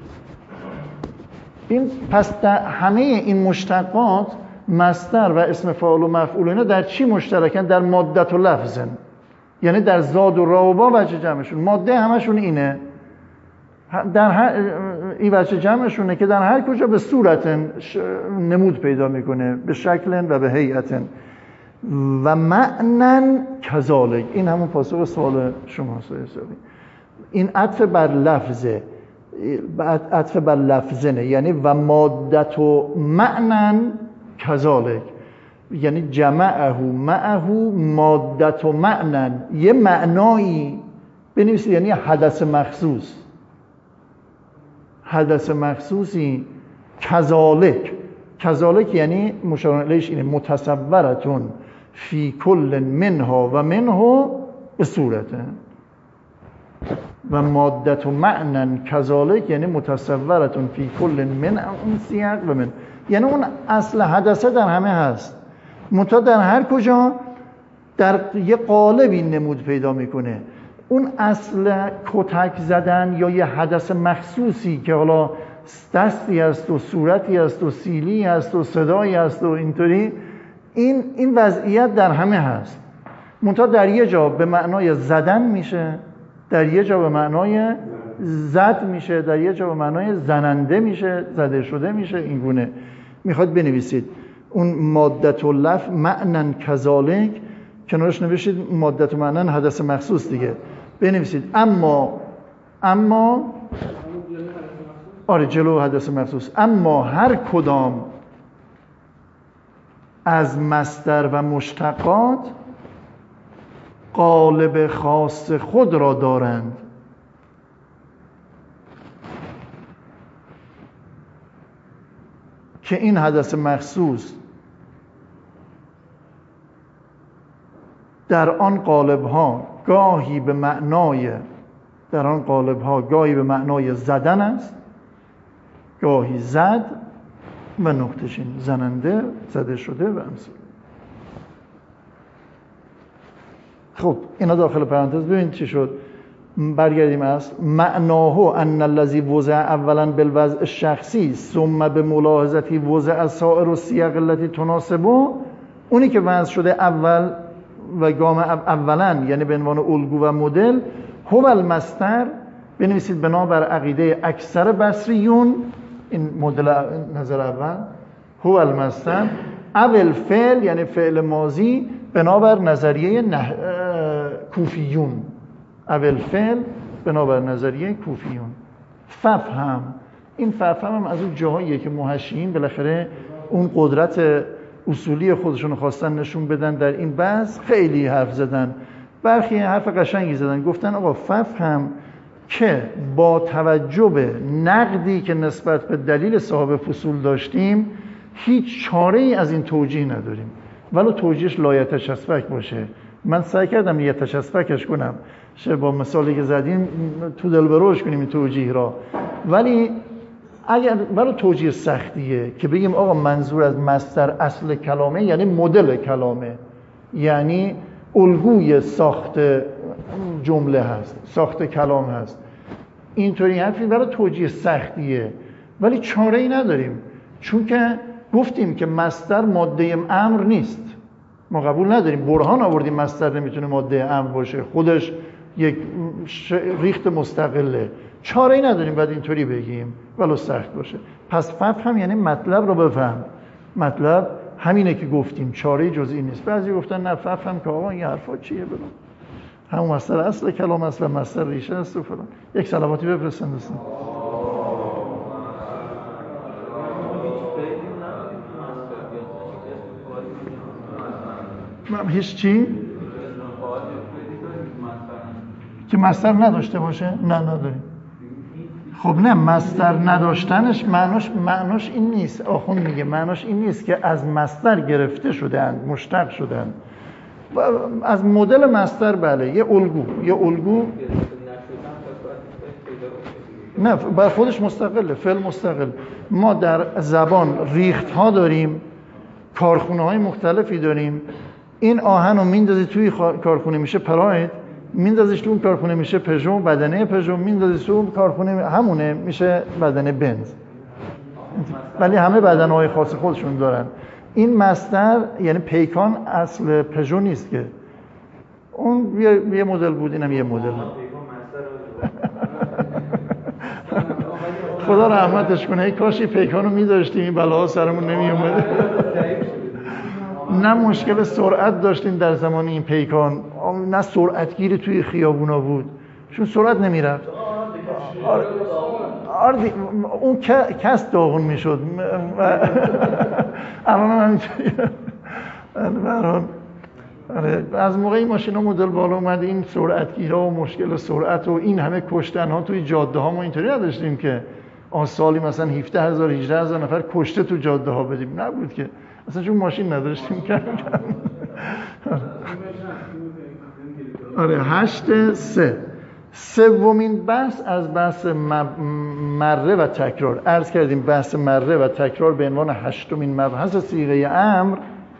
این پس در همه این مشتقات مصدر و اسم فاعل و مفعول اینا در چی مشترکن؟ در مادت و لفظن، یعنی در زاد و را و با وجه جمعشون. ماده همشون اینه، در هر این وجه جمعشونه که در هر کجا به صورتن نمود پیدا میکنه، به شکلن و به هیئتن و معنن کذالک. این همون پاسخ سوال شماست. این عطف بر لفظه، عطف بر لفظنه، یعنی و مادت و معنن کذالک، یعنی جمعه معه مادت و معنن، یه معنایی بنویسید یعنی حدث مخصوص، حدث مخصوصی. کذالک، کذالک یعنی مشار الیهش اینه، متصورتون فی کل منها و منها به صورتن و مادت و معنن کذالک یعنی متصورتون فی کل من اون سیاق و من، یعنی اون اصل حدثه در همه هست، منتها در هر کجا در یه قالبی نمود پیدا میکنه. اون اصل کتک زدن یا یه حدث مخصوصی که حالا دستی است و صورتی است و سیلی است و صدایی است و اینطوری، این وضعیت در همه هست، منتها در یه جا به معنای زدن میشه، در یه جا به معنای زد میشه، در یه جا به معنای زننده میشه، زده شده میشه. این گونه میخواد بنویسید اون مادت و لفظ معنن کذالک کنارش نوشید مادت معنا حدث مخصوص دیگه، بنویسید اما آره جلو حدث مخصوص، اما هر کدام از مصدر و مشتقات قالب خاص خود را دارند. که این حدث مخصوص در آن قالب‌ها گاهی به معنای زدن است، گاهی زد و نقطه‌چین، زننده، زده شده و امثال. خب اینا داخل پرانتز. ببینید چی شد. برگردیم از معناه ان الذی وضع اولا بالوضع الشخصی ثم به ملاحظتی وضع سائر الصیغ التي تناسبه. اونی که وضع شده اول و گام اولا، یعنی به عنوان الگو و مدل، هو المصدر. بنویسید بنابر عقیده اکثر بصریون، این مدل نظر اول، هو المصدر او الفعل، یعنی فعل ماضی، بنابر نظریه کوفیون. او الفعل بنابر نظریه کوفیون. ففهم، این ففهم هم از اون جاهاییه که محشیین بالاخره اون قدرت اصولی خودشون خواستن نشون بدن در این بحث. خیلی حرف زدن، برخی حرف قشنگی زدن، گفتن آقا ففهم که با توجه به نقدی که نسبت به دلیل صاحب فصول داشتیم هیچ چاره ای از این توجیه نداریم، ولو توجیهش لایتشسفک باشه. من سعی کردم یتشسفکش کنم، با مثالی که زدیم تو دل بروش کنیم این توجیه را، ولی اگر ولو توجیه سختیه که بگیم آقا منظور از مصدر اصل کلامه یعنی مدل کلامه، یعنی الگوی ساخت جمله هست، ساخت کلام هست، اینطوری حرفی ولو توجیه سختیه، ولی چاره ای نداریم. چون که گفتیم که مصدر ماده امر نیست، ما قبول نداریم، برهان آوردیم مصدر نمیتونه ماده امر باشه، خودش یک ریخت مستقله، چاره ای نداریم بعد اینطوری بگیم ولو سخت باشه. پس فهم یعنی مطلب رو بفهم، مطلب همینه که گفتیم، چاره جز این نیست. بعضی گفتن نه فهم که آقا این حرفا چیه بلون، همون مصدر اصل کلام است و مصدر ریشه است و فلان. یک صلواتی بفرستن دوستان. هیچ چی؟ که مصدر نداشته باشه؟ نه نداریم. خب نه، مصدر نداشتنش معناش این نیست. آخوند میگه معناش این نیست که از مصدر گرفته شدن، مشتق شدن. از مدل مصدر بله، یه الگو نه بر خودش مستقله، فعل مستقل. ما در زبان ریخت ها داریم، کارخونه های مختلفی داریم. این آهن رو میندازی توی کارخونه میشه پراید، میندازیش تو اون کارخونه میشه پژو، بدنه پژو، میندازیش تو اون کارخونه همونه میشه بدنه بنز، ولی همه بدنه‌های خاص خودشون دارن. این مصدر یعنی پیکان اصل پژو نیست که، اون یه مدل بود، اینم یه مدل. خدا رحمتش کنه، ای کاش پیکانو می‌داشتیم این بلاها سرمون نمی اومد. نه مشکل سرعت داشتیم در زمان این پیکان، نه سرعتگیری توی خیابونا بود، چون سرعت نمیرفت. اون کس داغون میشد. الان هم همینطوریه. از موقعی ماشینا مدل بالا اومد، این سرعتگیرها و مشکل سرعت و این همه کشتن ها توی جاده ها ما اینطوری نداشتیم که سالی مثلا 17,000 18,000 نفر کشته تو جاده ها بدیم، نبود که، اصلا چون ماشین نداشتیم. آره 8-3 سومین بحث از بحث مره و تکرار. عرض کردیم بحث مره و تکرار به عنوان هشتمین مبحث صیغه امر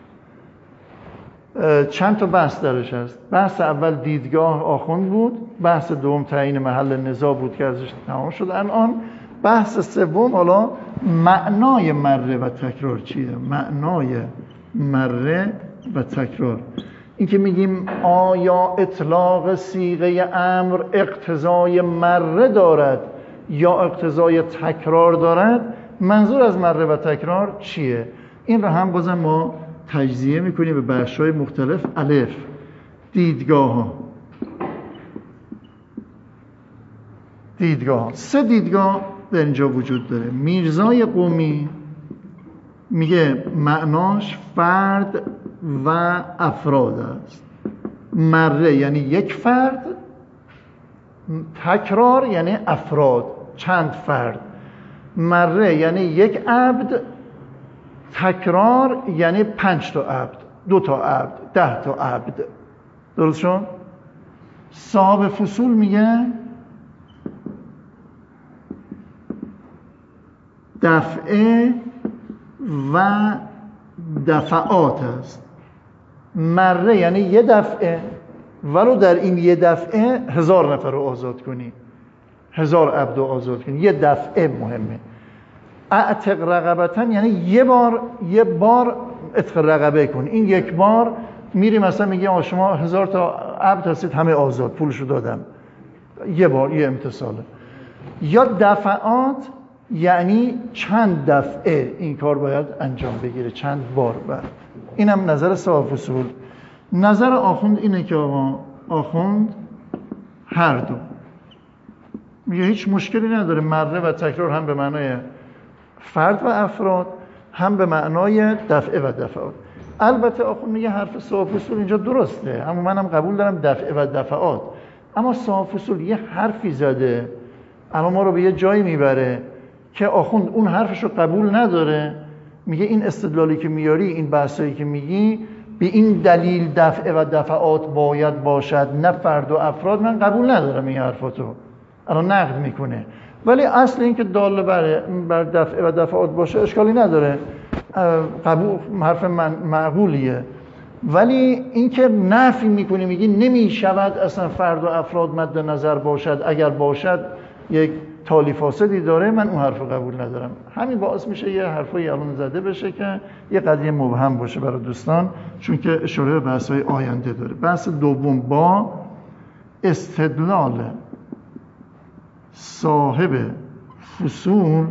چند تا بحث درش هست. بحث اول دیدگاه آخوند بود، بحث دوم تعیین محل نزاع بود که ازش تمام شد الان. بحث سوم حالا معنای مره و تکرار چیه؟ معنای مره و تکرار، این که میگیم آیا اطلاق صیغه امر اقتضای مره دارد یا اقتضای تکرار دارد؟ منظور از مره و تکرار چیه؟ این رو هم بازم ما تجزیه میکنیم به بخش‌های مختلف. الف، دیدگاه 3 دیدگاه در اینجا وجود داره. میرزای قمی میگه معناش فرد و افراد است. مره یعنی یک فرد، تکرار یعنی افراد، چند فرد. مره یعنی یک عبد، تکرار یعنی 5 تا عبد، 2 تا عبد، 10 تا عبد. درست شد؟ صاحب فصول میگه دفعه و دفعات است. مره یعنی یه دفعه، ولو در این یه دفعه 1000 نفر رو آزاد کنی، 1000 عبد رو آزاد کنی، یه دفعه مهمه. اعتق رقبتا یعنی یه بار عتق رقبه کن. این یک بار میری مثلا میگی شما 1000 تا عبد هستید، همه آزاد، پولشو دادم. یه بار، یه امتصاله. یا دفعات یعنی چند دفعه این کار باید انجام بگیره، چند بار. اینم نظر صاحب فصول. نظر آخوند اینه که آخوند هر دو میگه هیچ مشکلی نداره، مره و تکرار هم به معنای فرد و افراد، هم به معنای دفعه و دفعات. البته آخوند میگه حرف صاحب فصول اینجا درسته، اما منم قبول دارم دفعه و دفعات. اما صاحب فصول یه حرفی زده الان ما رو به یه جایی میبره که آخوند اون حرفش رو قبول نداره. میگه این استدلالی که میاری، این بحثایی که میگی، به این دلیل دفعه و دفعات باید باشد، نه فرد و افراد. من قبول ندارم این حرفاتو. الان نقد میکنه. ولی اصل این که دال بر دفعه و دفعات باشه اشکالی نداره، قبول، حرف من معقولیه. ولی این که نفی میکنی، میگی نمیشود اصلا فرد و افراد مد نظر باشد، اگر باشد یک تالی فاسدی داره، من اون حرف رو قبول ندارم. همین باعث میشه یه حرفایی الان زده بشه که یه قضیه مبهم باشه برای دوستان، چون که اشاره به بحث‌های آینده داره. بحث دوم با استدلال صاحب فصول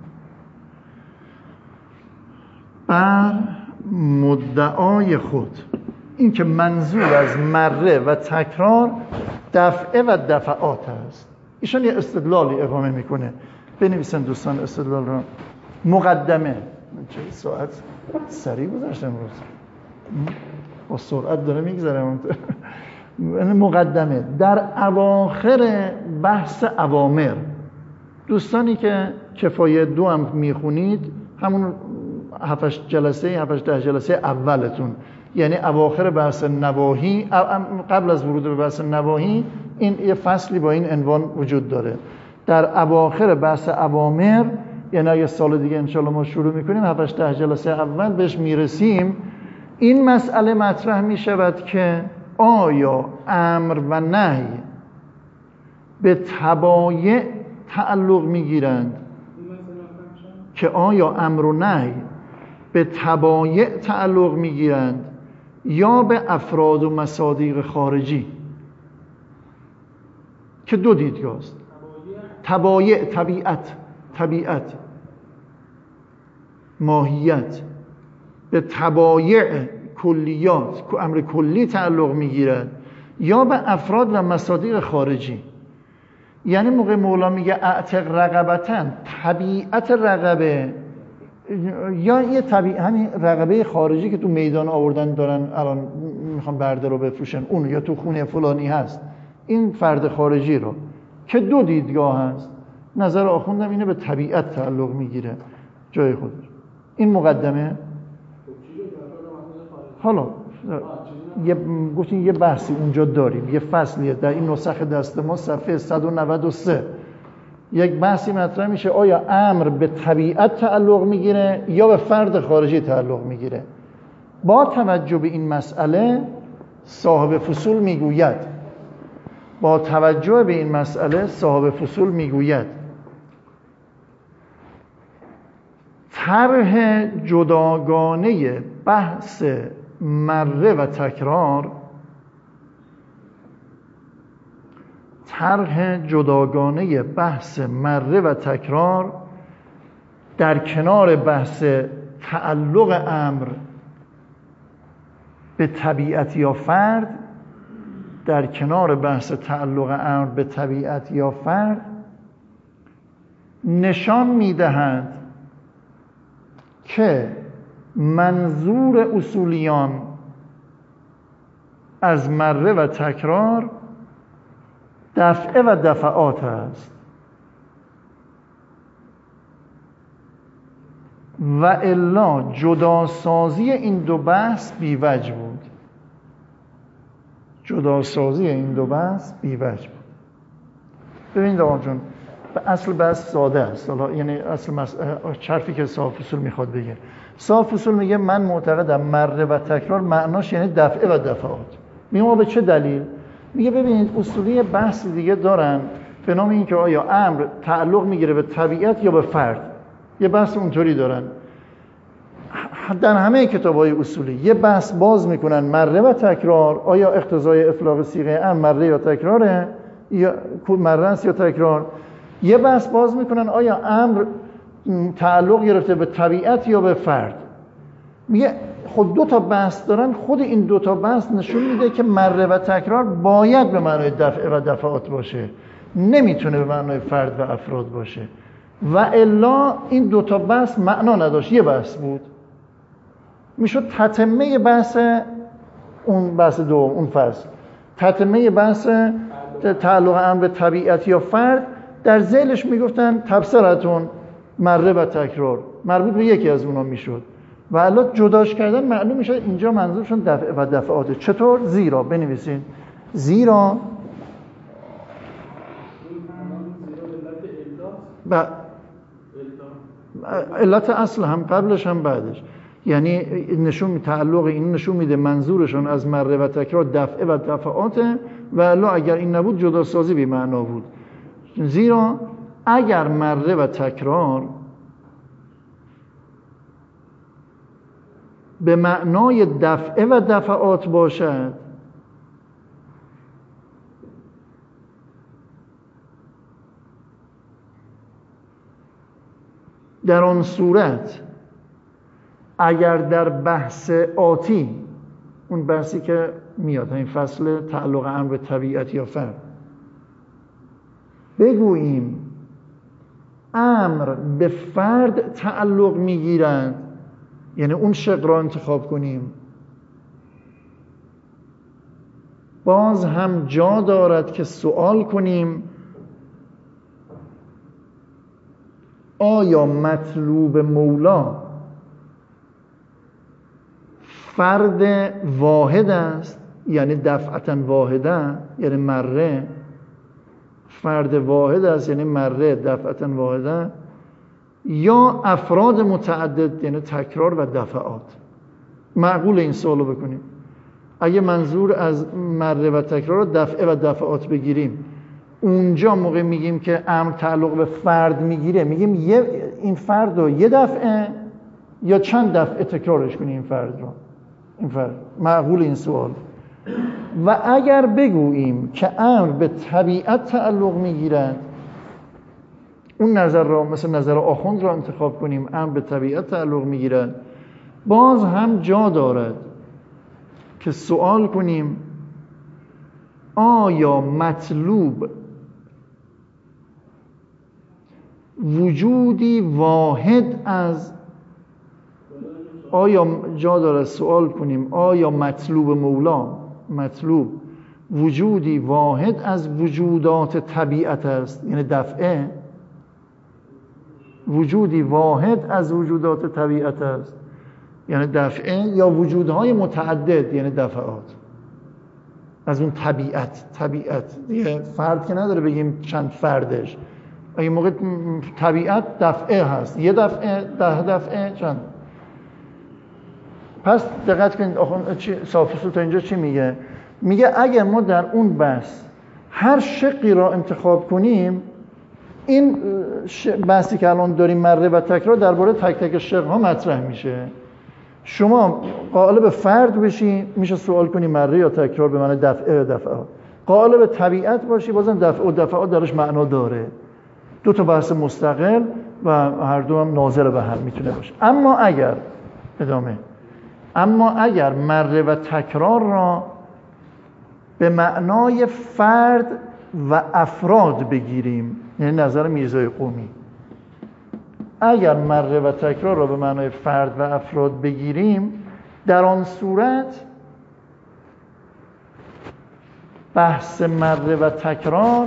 بر مدعای خود، این که منظور از مره و تکرار دفعه و دفعات است. ایشان یه استدلالی اقامه میکنه. بنویسن دوستان استدلال رو. مقدمه. چه ساعت سریع گذشت امروز، با سرعت داره میگذره. مقدمه در اواخر بحث اوامر. دوستانی که کفایه 2 هم میخونید، همون 7-8 جلسه 7-8 جلسه اولتون، یعنی اواخر بحث نواهی، قبل از ورود به بحث نواهی، این یه فصلی با این عنوان وجود داره. در اواخر بحث اوامر، یعنی یه سال دیگه انشالله ما شروع میکنیم، 7-8 جلسه اول بهش میرسیم. این مسئله مطرح میشود که آیا امر و نهی به تبایع تعلق میگیرند، که آیا امر و نهی به تبایع تعلق میگیرند یا به افراد و مصادیق خارجی، که 2 دیدگاه است. تبایع، طبیعت، ماهیت، به تبایع کلیات، امر کلی تعلق میگیرد، یا به افراد و مصادیق خارجی. یعنی موقع مولا میگه اعتق رقبتن، طبیعت رقبه، یا یه همین رقبه خارجی که تو میدان آوردن دارن الان میخوان برده رو بفروشن، اون یا تو خونه فلانی هست، این فرد خارجی رو، که 2 دیدگاه هست. نظر آخوندم اینه به طبیعت تعلق میگیره جای خودش. این مقدمه. حالا گفتیم یه بحثی اونجا داریم، یه فصلیه در این نسخه دست ما، صفحه 193 یک بحثی مطرح میشه، آیا امر به طبیعت تعلق میگیره یا به فرد خارجی تعلق میگیره. با توجه به این مسئله صاحب فصول میگوید طرح جداگانه بحث مره و تکرار، در کنار بحث تعلق امر به طبیعت یا فرد، در کنار بحث تعلق امر به طبیعت یا فرد نشان می‌دهد که منظور اصولیان از مره و تکرار دفعه و دفعات است و الا جداسازی این دو بحث بی‌وجه بود. جداسازی این دو بحث بی‌وجه بود. ببینید آقا جون، اصل بحث ساده است. حالا یعنی اصل حرفی که صاحب اصول میخواد بگه، صاحب اصول میگه من معتقدم مره و تکرار معناش یعنی دفعه و دفعات. میگم به چه دلیل؟ میگه ببینید اصولی بحث دیگه دارن به نام این که آیا امر تعلق میگیره به طبیعت یا به فرد. یه بحث اونطوری دارن در همه کتاب‌های اصولی. یه بحث باز میکنن مره و تکرار، آیا اقتضای اطلاق صیغه امر مره یا تکراره، یا مره است یا تکرار. یه بحث باز میکنن آیا امر تعلق گرفته به طبیعت یا به فرد. میگه خود دو تا بحث دارن، خود این دو تا بحث نشون میده که مره و تکرار باید به معنای دفعه و دفعات باشه، نمیتونه به معنای فرد و افراد باشه. و الا این دو تا بحث معنا نداشت، یه بحث بود، میشد تتمه بحث اون بحث دوم، اون فصل تتمه بحث تعلق امر به طبیعت یا فرد. در ذیلش میگفتن تبصرتون مره و تکرار مربوط به یکی از اونا میشد و الا جداش کردن معلوم میشه اینجا منظورشون دفعه و دفعاته. چطور؟ زیرا بنویسین زیرا علت اصل هم قبلش هم بعدش، یعنی نشون تعلق این نشون میده منظورشون از مره و تکرار دفعه و دفعاته و الا اگر این نبود جداسازی بی معنا بود. زیرا اگر مره و تکرار به معنای دفعه و دفعات باشد در آن صورت اگر در بحث آتی، اون بحثی که میاد این فصل تعلق امر به طبیعت یا فرد، بگوییم امر به فرد تعلق میگیرند، یعنی اون شق را انتخاب کنیم، باز هم جا دارد که سوال کنیم آیا مطلوب مولا فرد واحد است، یعنی دفعتا واحده، یعنی مره فرد واحد است یعنی مره دفعتا واحده، یا افراد متعدد یعنی تکرار و دفعات. معقول این سوالو بکنیم. اگه منظور از مره و تکرار رو دفعه و دفعات بگیریم، اونجا موقع میگیم که امر تعلق به فرد میگیره، میگیم این فرد رو یه دفعه یا چند دفعه تکرارش کنیم این فرد رو. این فرد معقول این سوال. و اگر بگوییم که امر به طبیعت تعلق میگیرد، اون نظر را مثل نظر آخوند را انتخاب کنیم، امر به طبیعت تعلق میگیرد، باز هم جا دارد که سوال کنیم آیا مطلوب وجودی واحد از آیا جا دارد سوال کنیم آیا مطلوب مولا مطلوب وجودی واحد از وجودات طبیعت است، یعنی دفعه وجودی واحد از وجودات طبیعت است یعنی دفعه، یا وجودهای متعدد یعنی دفعات از اون طبیعت یه فرد که نداره بگیم چند فردش، این موقع طبیعت دفعه هست، یه دفعه 10 دفعه چند. پس دقت کنید صافی تا اینجا چی میگه؟ میگه اگر ما در اون بحث هر شقی را انتخاب کنیم، این بحثی که الان داریم مره و تکرار درباره تک تک شقها مطرح میشه. شما قائل به فرد بشی میشه سوال کنی مره یا تکرار به معنی دفعه و دفعات. قائل به طبیعت باشی بازم دفعه و دفعات درش معنا داره. دو تا بحث مستقل و هر دو هم ناظر به هم میتونه باشه. اما اگر مره و تکرار را به معنای فرد و افراد بگیریم، یعنی نظر میرزای قمی، اگر مره و تکرار را به معنای فرد و افراد بگیریم، در آن صورت بحث مره و تکرار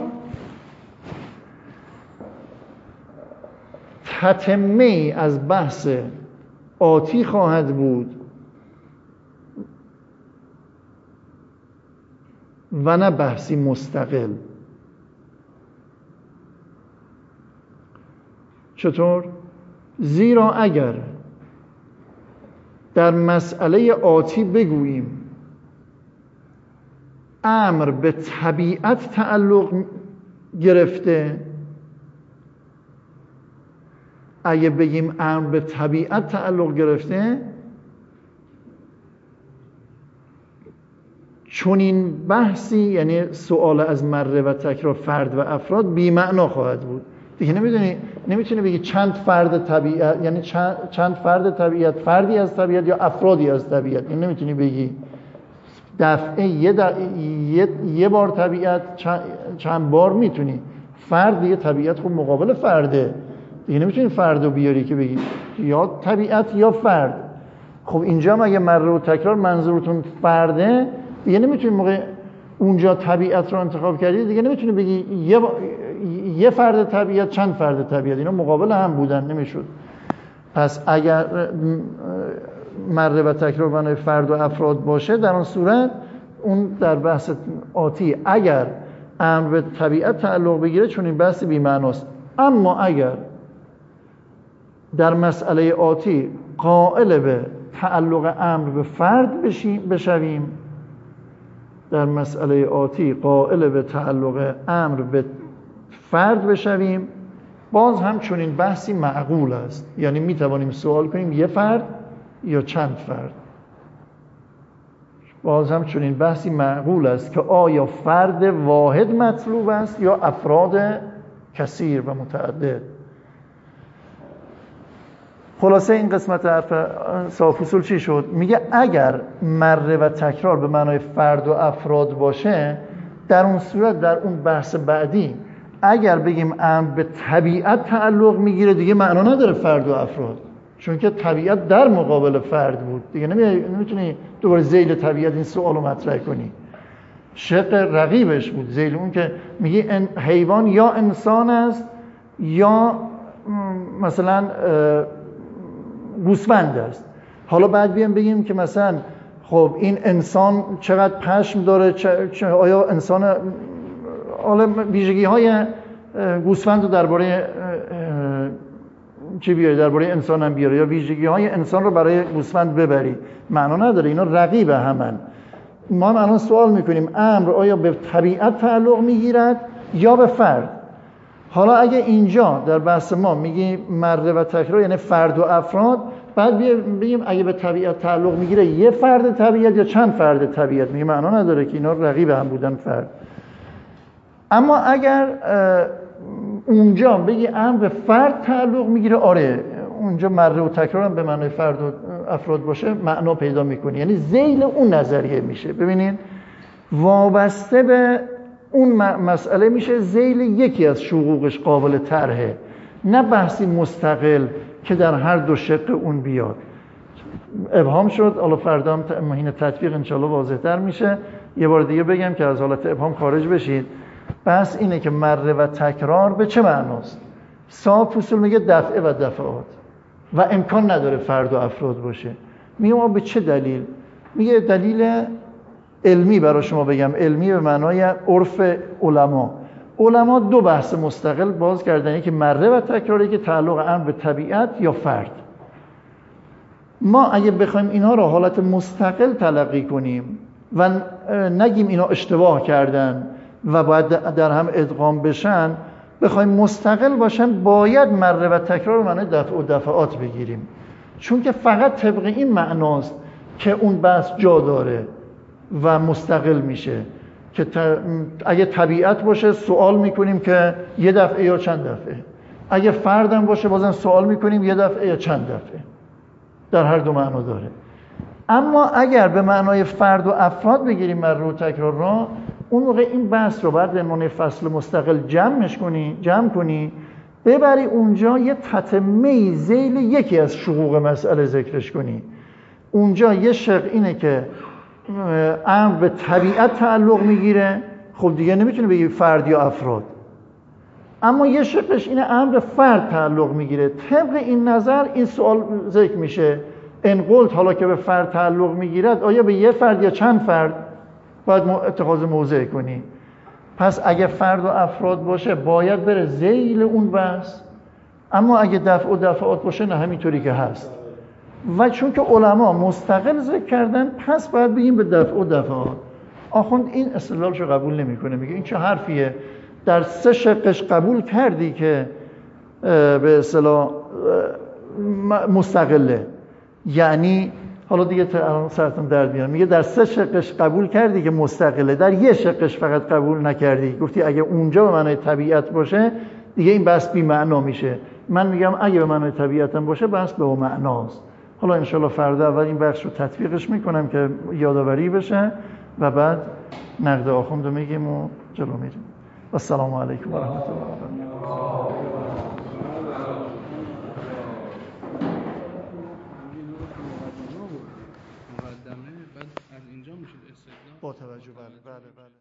تتمه از بحث آتی خواهد بود و نه بحثی مستقل. چطور؟ زیرا اگر در مسئله آتی بگوییم امر به طبیعت تعلق گرفته، اگه بگیم امر به طبیعت تعلق گرفته، چون این بحثی، یعنی سوال از مره و تکرار فرد و افراد، بی معنا خواهد بود. دیگه نمیتونی بگی چند فرد طبیعت، یعنی چند فرد طبیعت، فردی از طبیعت یا افرادی از طبیعت. این نمیتونی بگی دفعه یه بار طبیعت، چند بار میتونی. فرد دیگه طبیعت خب مقابل فرده، دیگه نمیتونی فرد رو بیاری که بگی یا طبیعت یا فرد. خب اینجا هم اگه مره و تکرار منظورتون فرده، دیگه نمیتونی موقع اونجا طبیعت رو انتخاب کردی دیگه نمیتونی بگی یه فرد طبیعت، چند فرد طبیعت، اینا مقابل هم بودن، نمیشد. پس اگر مره و تکرار معنای فرد و افراد باشه، در اون صورت اون در بحث آتی اگر امر به طبیعت تعلق بگیره، چون این بحث بی معناست. اما اگر در مسئله آتی قائل به تعلق امر به فرد بشویم، در مسئله آتی قائل به تعلق امر به فرد بشویم، باز هم چون این بحثی معقول است، یعنی می توانیم سوال کنیم یه فرد یا چند فرد. باز هم چون این بحثی معقول است که آیا فرد واحد مطلوب است یا افراد کثیر و متعدد. خلاصه این قسمت حرف صاحب اصول چی شد؟ میگه اگر مره و تکرار به معنای فرد و افراد باشه، در اون صورت در اون بحث بعدی اگر بگیم امر به طبیعت تعلق میگیره، دیگه معنا نداره فرد و افراد، چون که طبیعت در مقابل فرد بود. دیگه نمیتونی دوباره ذیل طبیعت این سوالو مطرح کنی. شق رقیبش بود ذیل اون که میگی حیوان یا انسان است یا مثلا گوسفند است. حالا بعد بیام بگیم که مثلا خب این انسان چقدر پشم داره، آیا انسان، حالا ویژگی های گوسفند رو درباره چی بیاری، درباره انسان هم بیاری، یا ویژگی های انسان رو برای گوسفند ببری، معنا نداره، اینا رقیب همن. ما هم الان سوال میکنیم امر آیا به طبیعت تعلق میگیرد یا به فرد. حالا اگه اینجا در بحث ما میگیم مره و تکرار یعنی فرد و افراد، بعد بگیم اگه به طبیعت تعلق میگیره یه فرد طبیعت یا چند فرد طبیعت، میگه معنا نداره که اینا رقیب هم بودن فرد. اما اگر اونجا بگی امر به فرد تعلق میگیره، آره اونجا مره و تکرار هم به معنای فرد و افراد باشه معنا پیدا میکنه، یعنی ذیل اون نظریه میشه. ببینید وابسته به اون مسئله میشه، ذیل یکی از شقوقش قابل طرحه، نه بحثی مستقل که در هر دو شق اون بیاد. ابهام شد، حالا فردا هم مهین تطبیق انشالله واضح‌تر میشه. یه بار دیگه بگم که از حالت ابهام خارج بشید. بحث اینه که مره و تکرار به چه معناست؟ صاحب اصول میگه دفعه و دفعات و امکان نداره فرد و افراد باشه. میگه ما به چه دلیل؟ میگه دلیل علمی برای شما بگم، علمی به معنای عرف علما دو بحث مستقل باز کردن، که مره و تکراری که تعلق امر به طبیعت یا فرد. ما اگه بخوایم اینا رو حالت مستقل تلقی کنیم و نگیم اینا اشتباه کردن و باید در هم ادغام بشن، بخوایم مستقل باشن، باید مره و تکرار رو معنی دفع و دفعات بگیریم، چون که فقط طبق این معناست که اون بحث جا داره و مستقل میشه. که اگه طبیعت باشه سوال میکنیم که یه دفعه یا چند دفعه، اگه فردم باشه بازم سوال میکنیم یه دفعه یا چند دفعه، در هر دو معنا داره. اما اگر به معنای فرد و افراد بگیریم مر و تکرار را، اون موقع این بحث رو باید به عنوان فصل مستقل جمع کنی، ببری اونجا یه تتمه ذیل یکی از شقوق مسئله ذکرش کنی. اونجا یه شق اینه که امر به طبیعت تعلق میگیره، خب دیگه نمیتونه بگی فرد یا افراد. اما یه شقش اینه امر به فرد تعلق میگیره. طبق این نظر این سوال ذکر میشه، ان قلت، حالا که به فرد تعلق میگیرد، آیا به یه فرد یا چند فرد باید اتخاذ موضع کنی؟ پس اگه فرد و افراد باشه باید بره ذیل اون بحث، اما اگه دفع و دفعات باشه نه، همینطوری که هست. و چون که علما مستقل ذکر کردن، پس باید بگیم به دفع و دفعات. آخوند این استدلالشو قبول نمیکنه، میگه این چه حرفیه؟ در 3 شقش قبول کردی که به اصطلاح مستقله، یعنی حالا دیگه الان سرتون درد میاد، میگه در 3 شقش قبول کردی که مستقله، در 1 شقش فقط قبول نکردی، گفتی اگه اونجا به معنای طبیعت باشه دیگه این بحث بی معنا میشه. من میگم اگه به معنای طبیعت هم باشه بحث به معناست. حالا انشالله فردا اول این بخش رو تطبیقش میکنم که یادآوری بشه و بعد نقد آخوند رو میگیم و جلو میریم. السلام علیکم و رحمت الله و برکاته. مقدمه بعد از اینجا میشه استدلال با توجه بله.